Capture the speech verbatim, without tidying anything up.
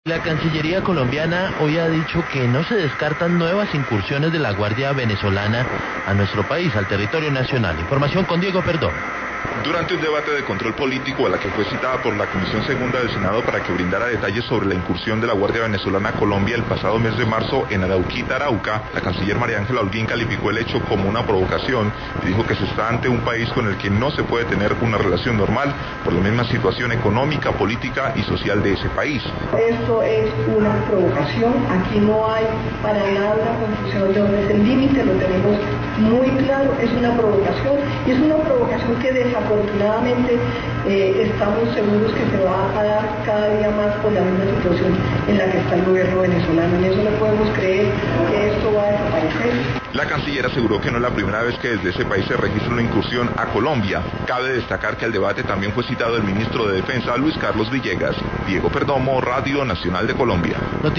La Cancillería colombiana hoy ha dicho que no se descartan nuevas incursiones de la Guardia venezolana a nuestro país, al territorio nacional. Información con Diego Perdón. Durante un debate de control político a la que fue citada por la Comisión Segunda del Senado para que brindara detalles sobre la incursión de la Guardia venezolana a Colombia el pasado mes de marzo en Arauquita, Arauca, la canciller María Ángela Holguín calificó el hecho como una provocación y dijo que se está ante un país con el que no se puede tener una relación normal por la misma situación económica, política y social de ese país. Esto es una provocación, aquí no hay para nada una confusión de dónde es el límite, lo tenemos muy claro, es una provocación y es una provocación que desafortunadamente eh, estamos seguros que se va a dar cada día más por la misma situación en la que está el gobierno venezolano. En eso no podemos creer que esto va a desaparecer. La canciller aseguró que no es la primera vez que desde ese país se registra una incursión a Colombia. Cabe destacar que al debate también fue citado el ministro de Defensa, Luis Carlos Villegas. Diego Perdomo, Radio Nacional de Colombia.